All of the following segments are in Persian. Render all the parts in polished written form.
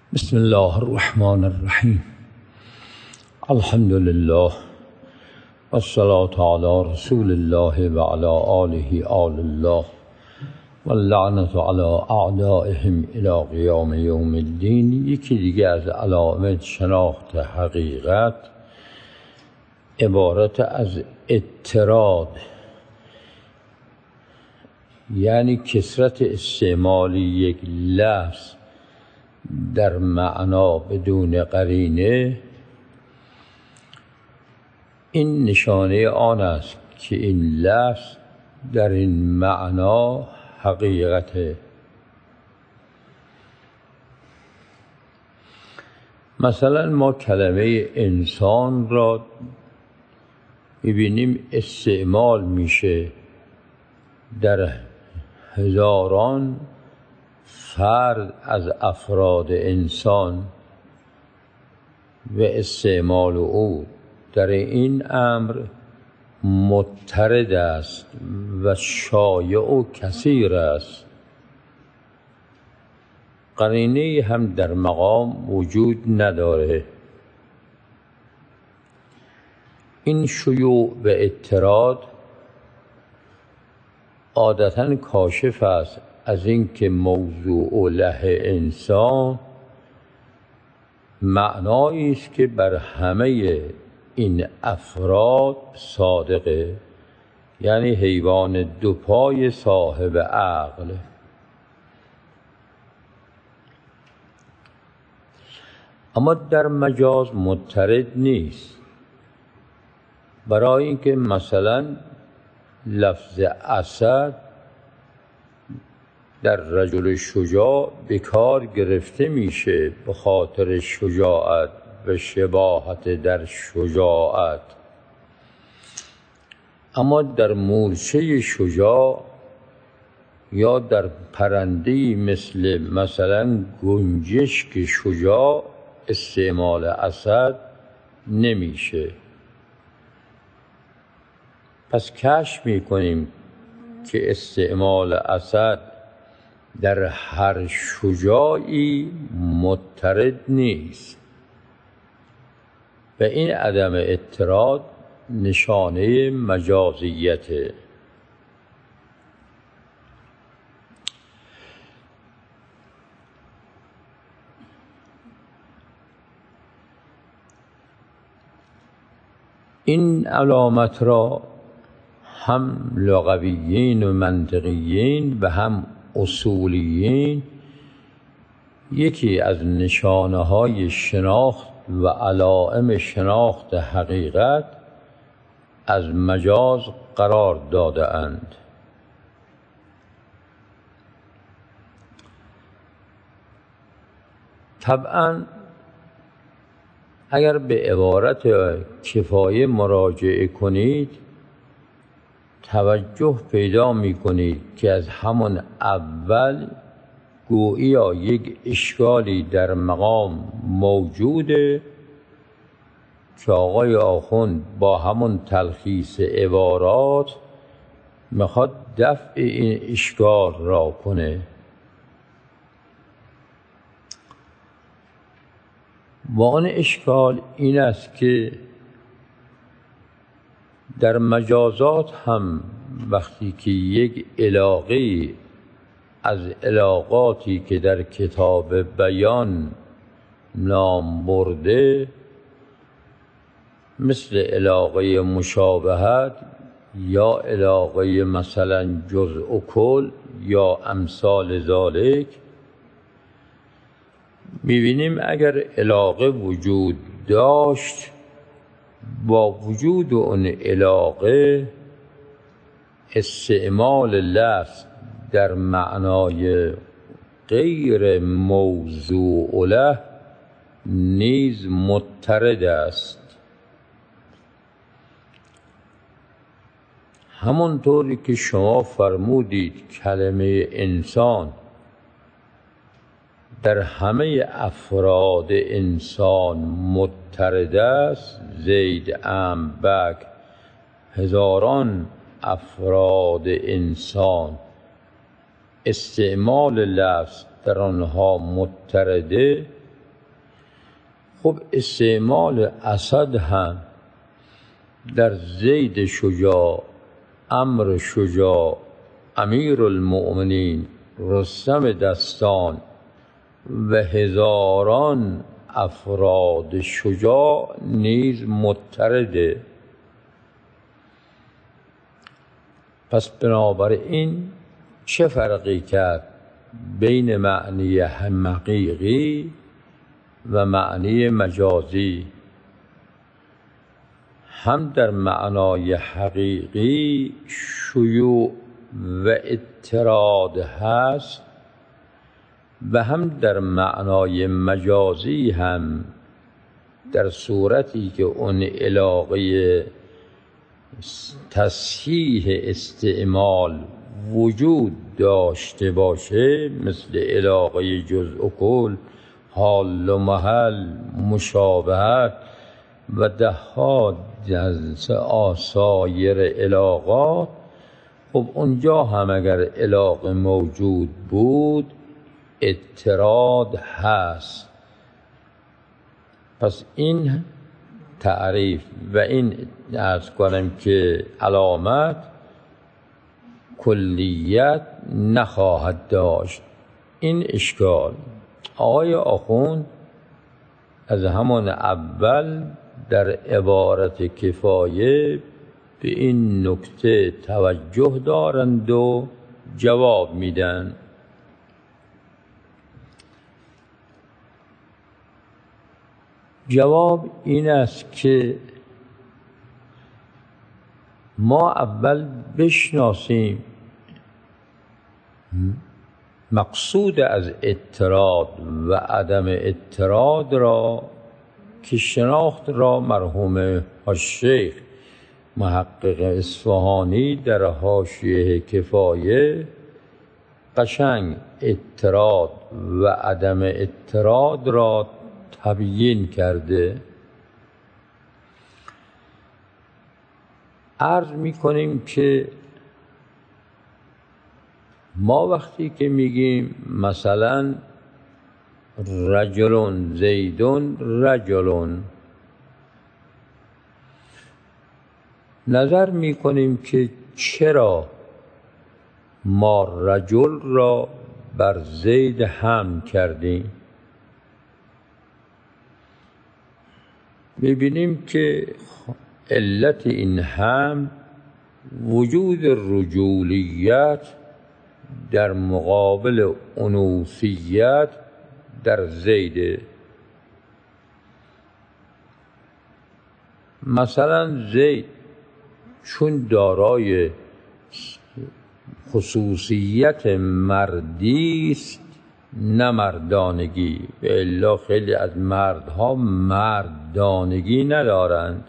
بسم الله الرحمن الرحیم. الحمد لله والصلاة على رسول الله و علی آله آل الله واللعنة على اعدائهم الى قیام یوم الدین. یکی دیگه از علامت شناخت حقیقت عبارت از اضطراد، یعنی کثرت استعمال یک لفظ در معنا بدون قرینه. این نشانه آن است که این لفظ در این معنا حقیقته. مثلا ما کلمه انسان را می‌بینیم استعمال میشه در هزاران فرد از افراد انسان و استعمال او در این امر مضطرد است و شایع و کثیر است. قرینه هم در مقام وجود نداره. این شیوع و اضطراد عادتاً کاشف است از اینکه موضوع له انسان معنایی است که بر همه این افراد صادقه، یعنی حیوان دو پای صاحب عقل. اما در مجاز مضطرد نیست، برای اینکه مثلا لفظ اسد در رجل شجاع به کار گرفته میشه به خاطر شجاعت و شباهت در شجاعت، اما در مورچه شجاع یا در پرنده‌ای مثلا گنجشک شجاع استعمال اسد نمیشه. پس کشف میکنیم که استعمال اسد در هر شجاعی مضطرد نیست و این عدم اضطراد نشانه مجازیته. این علامت را هم لغویین و منطقیین و هم اصولیین یکی از نشانه های شناخت و علائم شناخت حقیقت از مجاز قرار داده اند. طبعا اگر به عبارت کفایه مراجعه کنید توجه پیدا می کنید که از همان اول گوییا یک اشکالی در مقام موجوده که آقای آخوند با همون تلخیص عبارات میخواد دفع این اشکال را کنه. واقعا اشکال این است که در مجازات هم وقتی که یک علاقه از علاقاتی که در کتاب بیان نام برده مثل علاقه مشابهت یا علاقه مثلا جزء و کل یا امثال ذالک، می‌بینیم اگر علاقه وجود داشت با وجود اون علاقه استعمال لفظ در معنای غیر موضوع له نیز مضطرد است. همونطوری که شما فرمودید کلمه انسان در همه افراد انسان مضطرد است، زید، عم، بک، هزاران افراد انسان استعمال لفظ در آنها مضطرده، خب استعمال اسد هم در زید شجاع، عمرو شجاع، امیر المؤمنین، رستم دستان و هزاران افراد شجاع نیز مضطرده. پس بنابراین چه فرقی کرد بین معنی حقیقی و معنی مجازی؟ هم در معنای حقیقی شیوع و اضطراد هست و هم در معنای مجازی هم در صورتی که اون علاقه تصحیح استعمال وجود داشته باشه، مثل علاقه جزء و کل، حال و محل، مشابهت و دهها از سایر علاقات، خب اونجا هم اگر علاقه موجود بود اضطراد هست. پس این تعریف و این عرض کنم که علامت کلیت نخواهد داشت. این اشکال آقای آخوند از همان اول در عبارت کفایه به این نکته توجه دارند و جواب میدن. جواب این است که ما اول بشناسیم مقصود از اضطراد و عدم اضطراد را، که شناخت را مرحوم الشیخ محقق اصفهانی در حاشیه کفایه قشنگ اضطراد و عدم اضطراد را تبیین کرده. عرض می‌کنیم که ما وقتی که میگیم مثلا رجلون زیدون رجلون، نظر می‌کنیم که چرا ما رجل را بر زید حمل کردیم. می‌بینیم که علت این حمل وجود رجولیت در مقابل انوثیت در زید. مثلا زید چون دارای خصوصیت مردی است نه مردانگی، به الا خیلی از مردها مردانگی ندارند.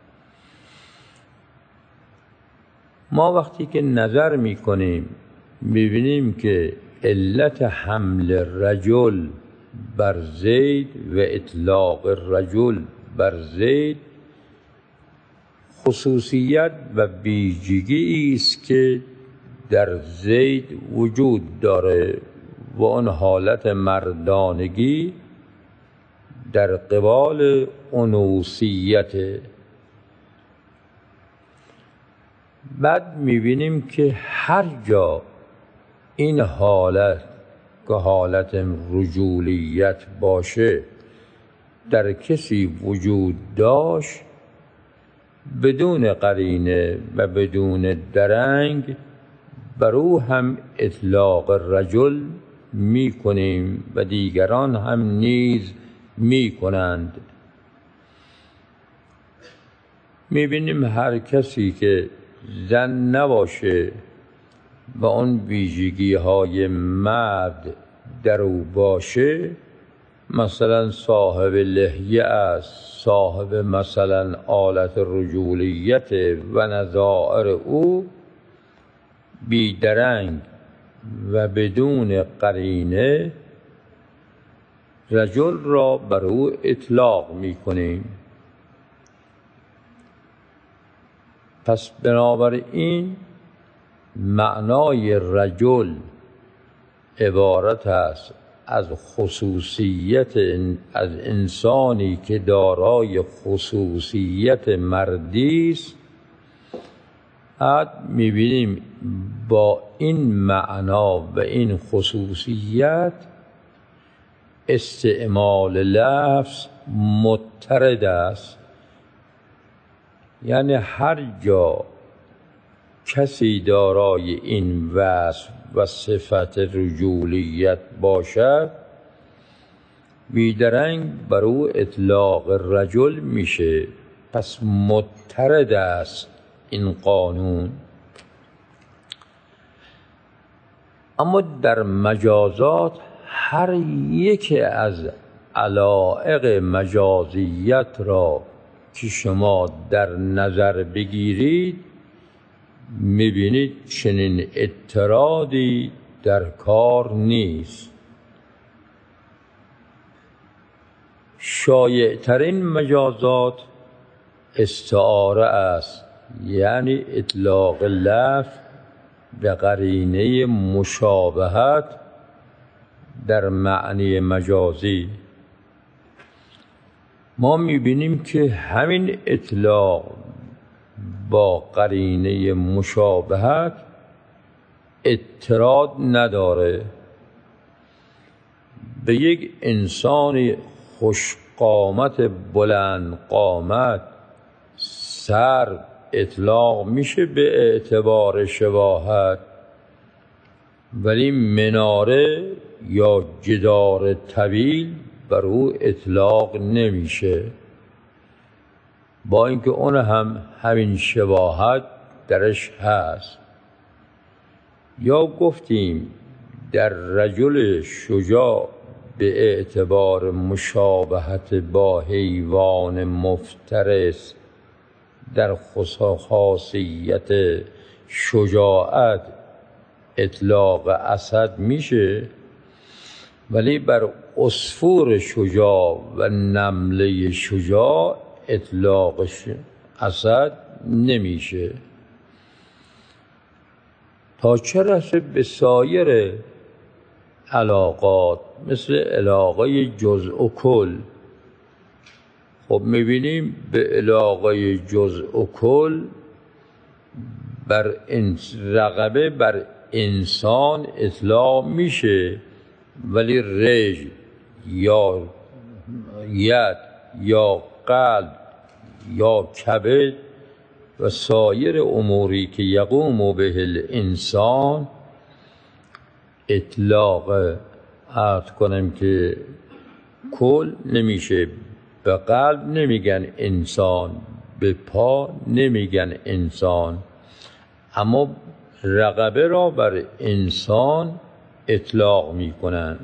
ما وقتی که نظر میکنیم میبینیم که علت حمل رجل بر زید و اطلاق رجل بر زید خصوصیت و ویژگی است که در زید وجود داره و آن حالت مردانگی در قبال انوثیت. بعد میبینیم که هر جا این حالت که حالت رجولیت باشه در کسی وجود داشت، بدون قرینه و بدون درنگ بر او هم اطلاق رجل می کنیم و دیگران هم نیز می کنند. می بینیم هر کسی که زن نباشه و اون ویژگی های مرد در او باشه، مثلا صاحب لحیه است، صاحب مثلا آلت رجولیت و نظائر او، بیدرنگ و بدون قرینه رجل را بر او اطلاق می کنیم. پس بنابراین معنای رجل عبارت است از خصوصیت از انسانی که دارای خصوصیت مردی است، می‌بینیم با این معنا و این خصوصیت استعمال لفظ مضطرد است. یعنی هر جا کسی دارای این وصف و صفت رجولیت باشد، بیدرنگ بر او اطلاق رجل میشه. پس مضطرد است این قانون. اما در مجازات هر یک از علایق مجازیت را که شما در نظر بگیرید، میبینید چنین اضطرادی در کار نیست. شایع‌ترین مجازات استعاره است، یعنی اطلاق لفظ به قرینه مشابهت در معنی مجازی. ما میبینیم که همین اطلاق با قرینه مشابهت اضطراد نداره. به یک انسان خوش قامت بلند قامت سر اطلاق میشه به اعتبار شباهت، ولی مناره یا جدار طویل بر او اطلاق نمیشه، با اینکه اون هم همین شباهت درش هست. یا گفتیم در رجل شجاع به اعتبار مشابهت با حیوان مفترس در خاصیت شجاعت اطلاق اسد میشه، ولی بر عصفور شجاع و نمله شجاع اطلاق اسد نمیشه. تا چه رسه به سایر علاقات مثل علاقه جزء و کل. خب میبینیم به علاقه جزء و کل بر رقبه بر انسان اطلاق میشه، ولی رج یا ید یا قلب یا کبد و سایر اموری که یقوم به الانسان اطلاق عرض کنم که کل نمیشه. به قلب نمیگن انسان، به پا نمیگن انسان، اما رقبه را بر انسان اطلاق میکنن.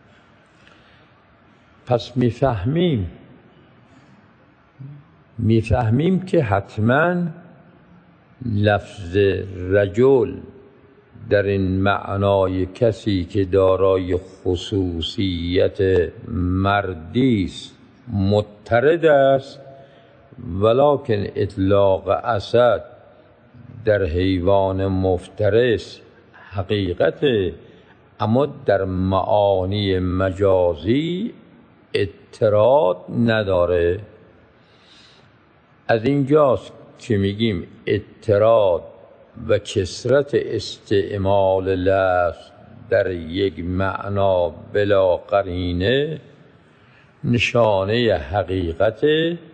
پس میفهمیم که حتما لفظ رجل در این معنای کسی که دارای خصوصیت مردی است مضطرد است، ولکن اطلاق اسد در حیوان مفترس حقیقت، اما در معانی مجازی اضطراد نداره. از اینجاست که میگیم اضطراد و کثرت استعمال لفظ در یک معنا بلا قرینه نشانه حقیقت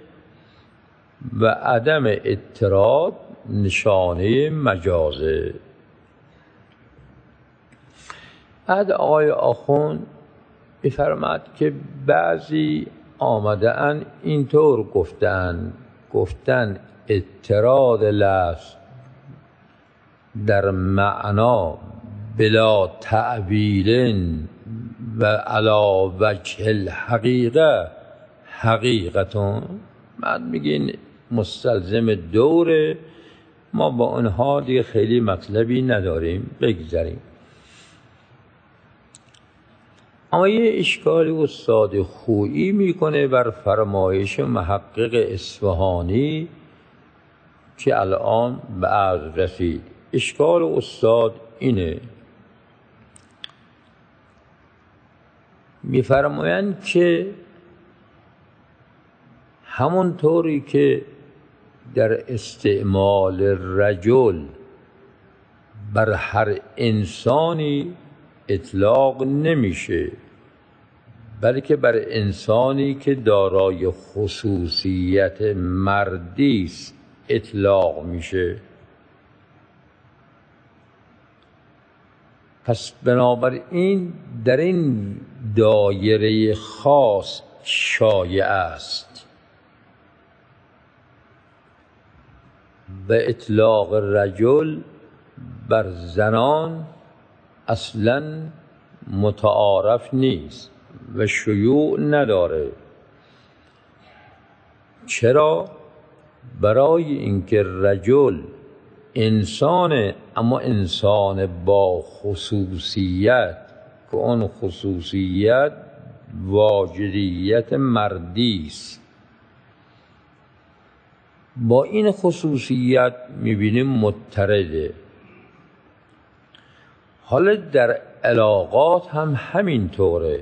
و عدم اضطراد نشانه مجازه. بعد آقای آخوند می‌فرماید که بعضی آمده ان اینطور گفتن اضطراد لفظ در معنا بلا تعبیل و علی وجه الحقیقه حقیقتون. بعد میگین مستلزم دوره، ما با اونها دیگه خیلی مطلبی نداریم، بگذاریم. اما یه اشکال استاد خویی میکنه بر فرمایش محقق اصفهانی که الان به عرض رسید. اشکال استاد اینه: می‌فرمایند که همونطوری که در استعمال رجل بر هر انسانی اطلاق نمیشه، بلکه بر انسانی که دارای خصوصیت مردی است اطلاق میشه. پس بنابراین در این دایره خاص شایع است و اطلاق رجل بر زنان اصلاً متعارف نیست و شیوع نداره. چرا؟ برای اینکه رجل انسانه، اما انسان با خصوصیت که اون خصوصیت واجدیت مردی است. با این خصوصیت میبینیم مضطرده. حالا در علاقات هم همینطوره.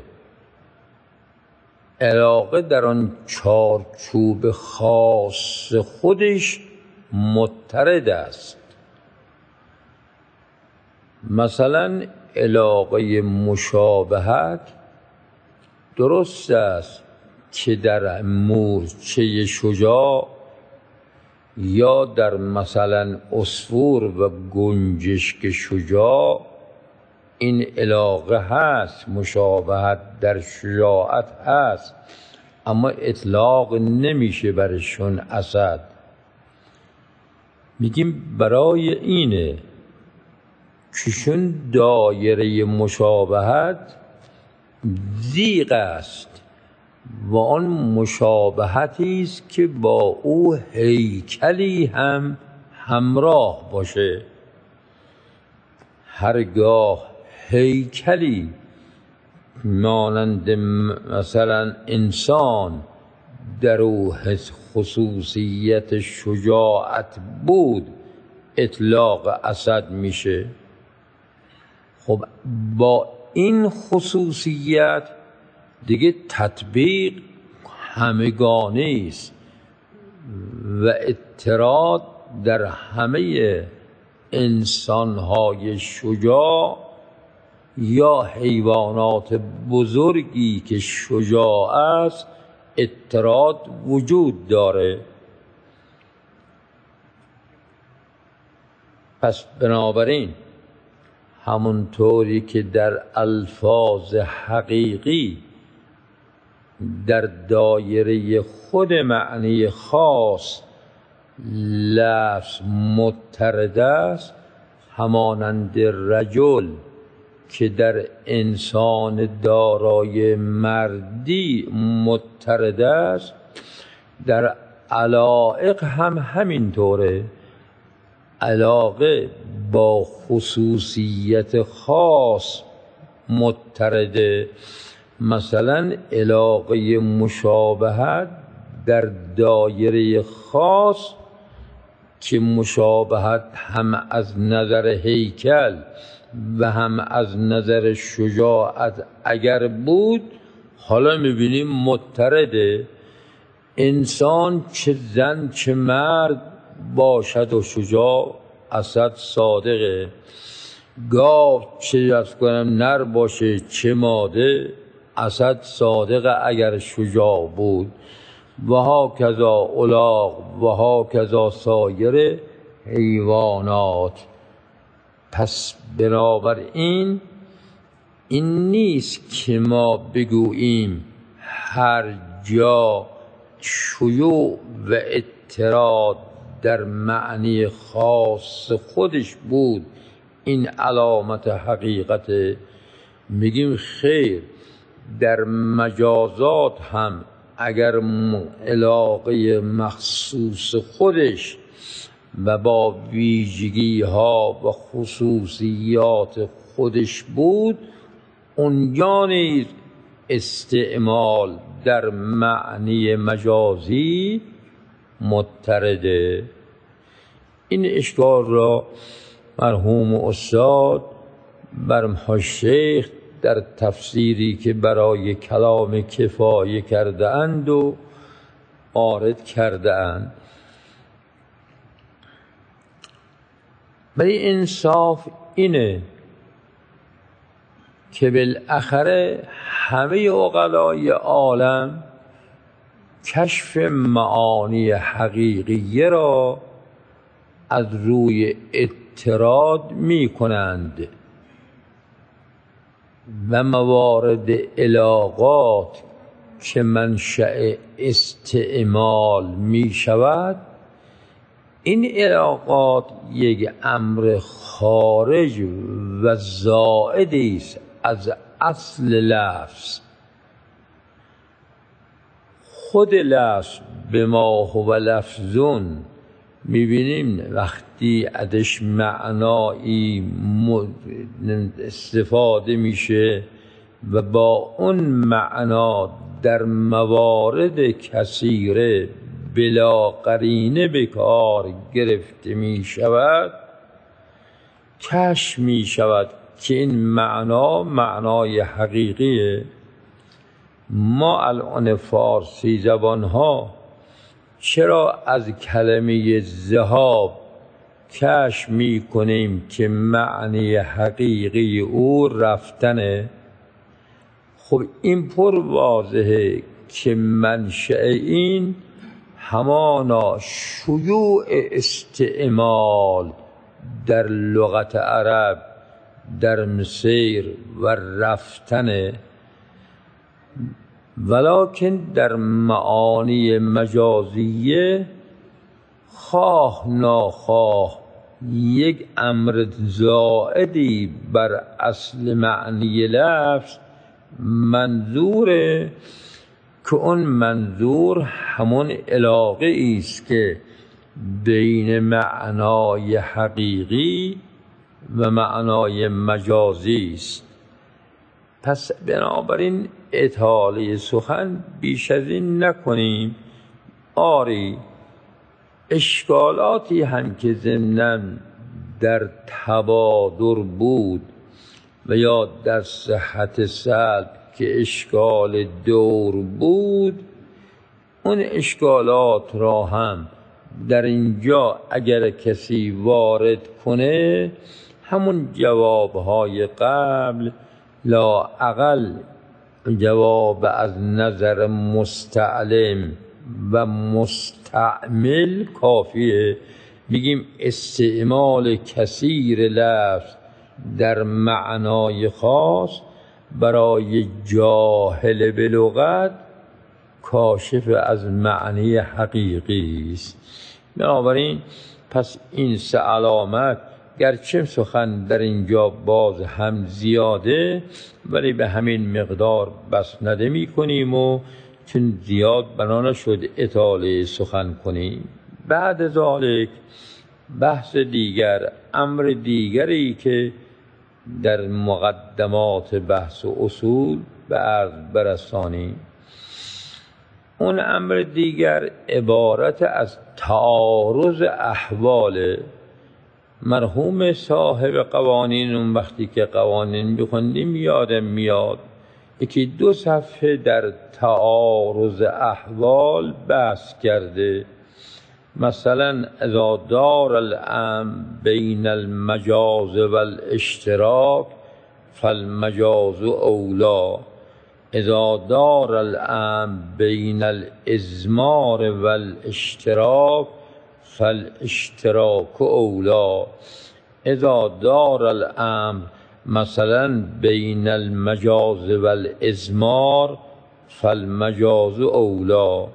علاقه در آن چارچوب خاص خودش مضطرد است. مثلا علاقه مشابهت درست است که در مورچه شجاع یا در مثلا عصفور و گنجشک شجاع این علاقه هست، مشابهت در شجاعت هست، اما اطلاق نمیشه برشون اسد. میگیم برای اینه که چون دایره مشابهت ضیق است و آن مشابهتی است که با او هیکلی هم همراه باشه. هرگاه هیکلی مانند مثلا انسان در او خصوصیت شجاعت بود اطلاق اسد میشه. خب با این خصوصیت دیگه تطبیق همگانه است و اضطراد در همه انسان‌های شجاع یا حیوانات بزرگی که شجاع است اضطراد وجود داره. پس بنابراین همونطوری که در الفاظ حقیقی در دایره خود معنی خاص لفظ مضطرد است، همانند رجل که در انسان دارای مردی مضطرد است، در علایق هم همینطوره. علاقه با خصوصیت خاص مضطرده. مثلا علاقه مشابهت در دایره خاص که مشابهت هم از نظر هیکل و هم از نظر شجاعت اگر بود، حالا میبینیم مضطرده. انسان چه زن چه مرد باشد و شجاع اسد صادقه. گاو چه نر باشه چه ماده اسد صادقه اگر شجاع بود. و هاکذا الاغ و هاکذا سایر حیوانات. پس بنابراین این نیست که ما بگوییم هر جا شیوع و اضطراد در معنی خاص خودش بود این علامت حقیقت. میگیم خیر، در مجازات هم اگر علاقه مخصوص خودش و با ویژگی ها و خصوصیات خودش بود، اونجا نیز استعمال در معنی مجازی مضطرده. این اشکال را مرحوم استاد بر شیخ در تفسیری که برای کلام کفایه کرده اند و وارد کرده اند. ولی انصاف اینه که بالاخره همه عقلای عالم کشف معانی حقیقیه را از روی اعتراض می کنند و موارد علاقات که منشأ استعمال می شود، این علاقات یک امر خارج و زائدی است از اصل لفظ. خود لفظ به ما هو لفظون میبینیم وقتی ازش معنایی استفاده میشه و با اون معنا در موارد کثیره بلا قرینه به کار گرفته می شود، کشف می شود که این معنا معنای حقیقیه. ما الان فارسی زبان ها چرا از کلمه ذهاب کشف می کنیم که معنی حقیقی او رفتنه؟ خب این پر واضحه که منشأ این همانا شیوع استعمال در لغت عرب در مسیر و رفتن، ولکن در معانی مجازیه خواه ناخواه یک امر زائدی بر اصل معنی لفظ منظوره که اون منظور همون علاقه است که بین معنای حقیقی و معنای مجازی است. پس بنابراین اطاله سخن بیش از این نکنیم. آری اشکالاتی هم که ضمناً در تبادر بود و یا در صحت سلب که اشکال دور بود، اون اشکالات را هم در اینجا اگر کسی وارد کنه همون جوابهای قبل لااقل جواب از نظر مستعلم و مستعمل کافیه. میگیم استعمال کثیر لفظ در معنای خاص برای جاهل به لغت کاشف از معنی حقیقی است. بنابراین پس این سه علامت گرچه سخن در اینجا باز هم زیاده ولی به همین مقدار بس نمی کنیم و چون زیاد بنا نشد اطاله سخن کنیم. بعد ذالک بحث دیگر، امر دیگری که در مقدمات بحث و اصول به عرض برسانیم. اون امر دیگر عبارت از تعارض احوال. مرحوم صاحب قوانین اون وقتی که قوانین بخوندیم یادم میاد یکی 2 صفحه در تعارض احوال بحث کرده. مثلا اذا دار الامر بین المجاز و الاشتراک فالمجاز اولا، اذا دار الامر بین الازمار و الاشتراک فالاشتراک اولا، اذا دار الامر مثلا بین المجاز و الازمار فالمجاز اولا.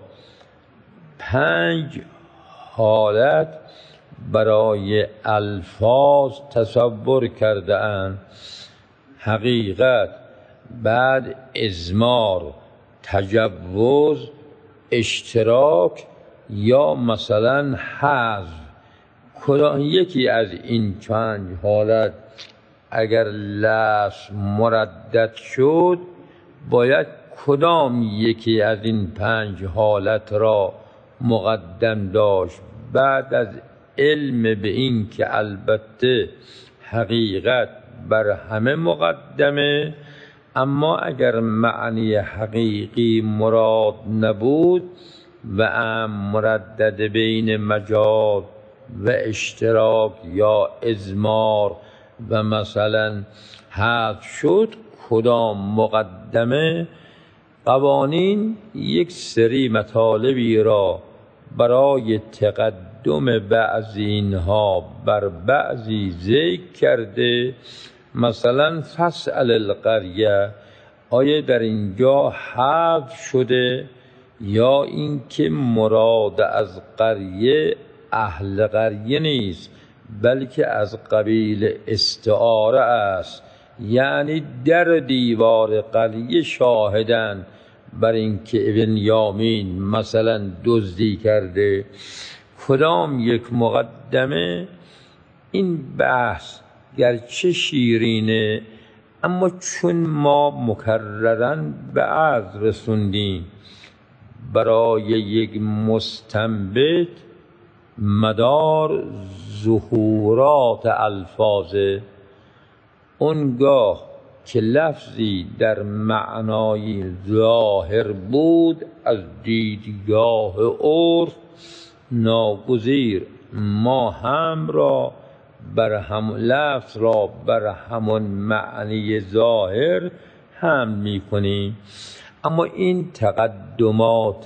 5 حالت برای الفاظ تصور کرده اند: حقیقت، بعد ازمار، تجوز، اشتراک یا مثلا حذف. کدام یکی از این 5 حالت اگر لفظ مردد شد باید کدام یکی از این 5 حالت را مقدم داشت؟ بعد از علم به این که البته حقیقت بر همه مقدمه اما اگر معنی حقیقی مراد نبود و مردد بین مجاز و اشتراک یا اضمار و مثلا حذف شد، کدام مقدمه قوانین یک سری مطالبی را برای تقدم بعضی اینها بر بعضی ذکر کرده. مثلا فاسأل القریة، آیا در اینجا حذف شده یا اینکه مراد از قریه اهل قریه نیست بلکه از قبیل استعاره است، یعنی در دیوار قریه شاهدن بر اینکه ابن یامین مثلا دزدی کرده. کدام یک مقدمه؟ این بحث گرچه شیرینه اما چون ما مکررن به عرض رسوندیم، برای یک مستنبط مدار ظهورات الفاظ، اونگاه که لفظی در معنای ظاهر بود از دیدگاه عرف ناگزیر ما هم را لفظ را بر همون معنی ظاهر حمل می کنیم. اما این تقدمات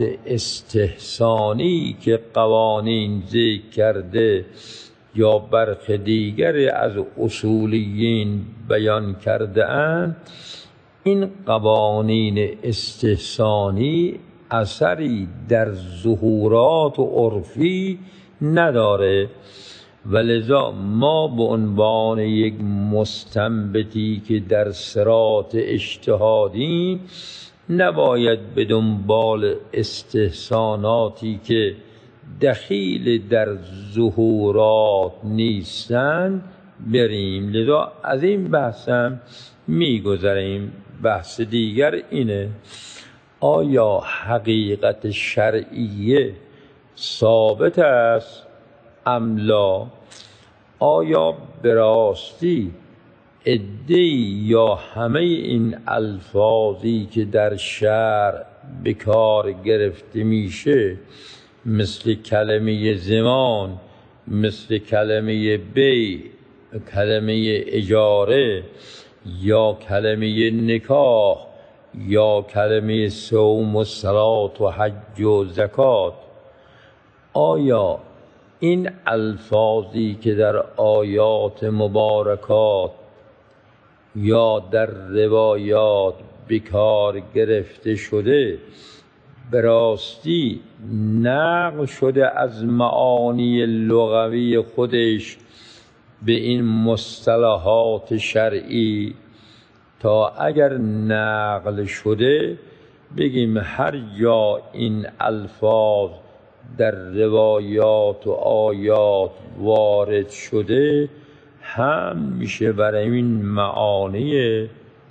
استحسانی که قوانین ذکر کرده یا برخ دیگر از اصولیین بیان کرده اند، این قوانین استحسانی اثری در ظهورات عرفی نداره، ولذا ما به عنوان یک مستنبطی که در صراط اجتهادی نباید به دنبال استحساناتی که دخیل در ظهورات نیستند بریم. لذا از این بحثم میگذریم. بحث دیگر اینه: آیا حقیقت شرعیه ثابت است ام لا؟ آیا به راستی عده‌ای یا همه این الفاظی که در شرع به کار گرفته میشه، مثل کلمه زمان، مثل کلمه بیع، کلمه اجاره یا کلمه نکاح یا کلمه صوم و صلات و حج و زکات، آیا این الفاظی که در آیات مبارکات یا در روایات به کار گرفته شده به راستی نقل شده از معانی لغوی خودش به این مصطلحات شرعی، تا اگر نقل شده بگیم هر جا این الفاظ در روایات و آیات وارد شده هم میشه برای این معانی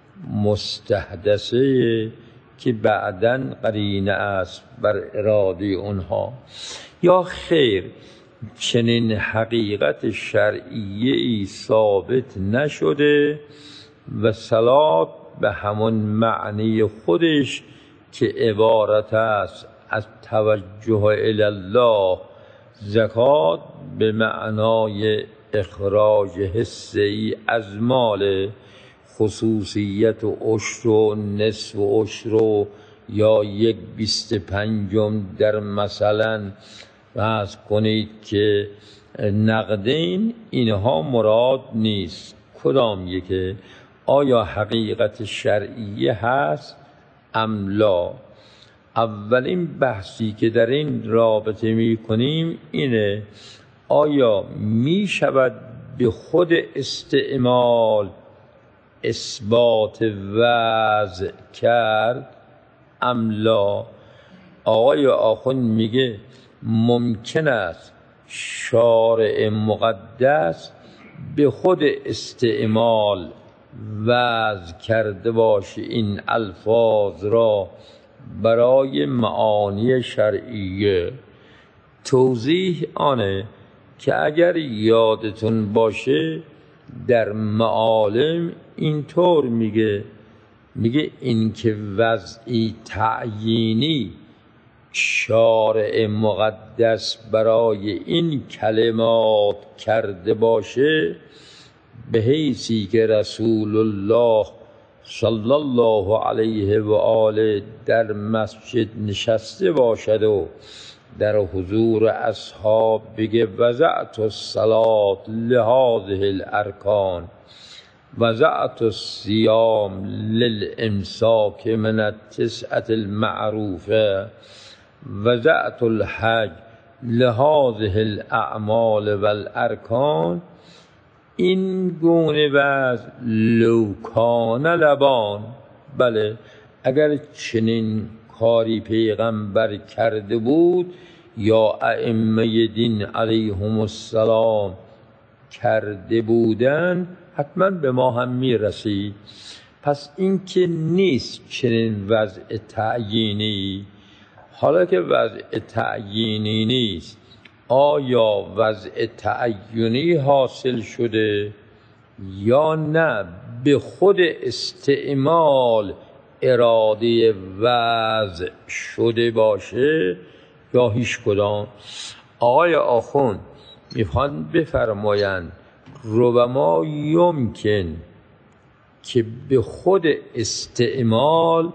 مستحدثه که بعداً قرینه است بر اراده اونها، یا خیر چنین حقیقت شرعیه‌ای ثابت نشده و صلات به همون معنی خودش که عبارت است از توجه الی الله، زکات به معنای اخراج حصه‌ای از مال، خصوصیت و عشر و نصف و عشر یا 1/25 در مثلا فرض کنید که نقدین، اینها مراد نیست. کدام یکه؟ آیا حقیقت شرعیه هست ام لا؟ اولین بحثی که در این رابطه می کنیم اینه: آیا می شود به خود استعمال اثبات وضع کرد ام لا؟ آقای آخوند میگه ممکن است شارع مقدس به خود استعمال وضع کرده باشه این الفاظ را برای معانی شرعیه. توضیح آنه که اگر یادتون باشه در معالم اینطور میگه: میگه این که وضعی تعیینی شارع مقدس برای این کلمات کرده باشه، به حیثی که رسول الله صلی الله علیه و آله در مسجد نشسته باشد و در حضور اصحاب بگه وضعت الصلاة لهذه الارکان، وضعت الصیام للامساک من التسعة المعروفه، وضعت الحج لهذه الاعمال والارکان، این گونه وضع لوکان لبان، بله اگر چنین کاری پیغمبر کرده بود یا ائمه دین علیهم السلام کرده بودن، حتما به ما هم میرسید. پس این که نیست چنین وضع تعیینی. حالا که وضع تعیینی نیست، آیا وضع تعیینی حاصل شده یا نه به خود استعمال اراده وضع شده باشه یا هیچ کدام؟ آقای آخوند میخوان بفرمایند ربما یمکن که به خود استعمال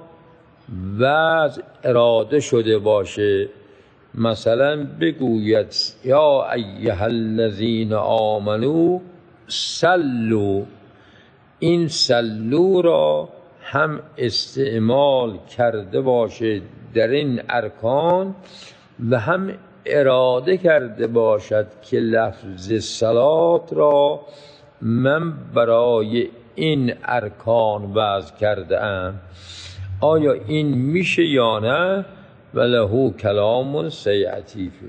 وضع اراده شده باشه. مثلا بگوید یا ایها الذین آمنوا صلوا، این صلوا را هم استعمال کرده باشه در این ارکان و هم اراده کرده باشد که لفظ صلات را من برای این ارکان وضع کرده ام. آیا این میشه یا نه؟ وله کلام سیأتی.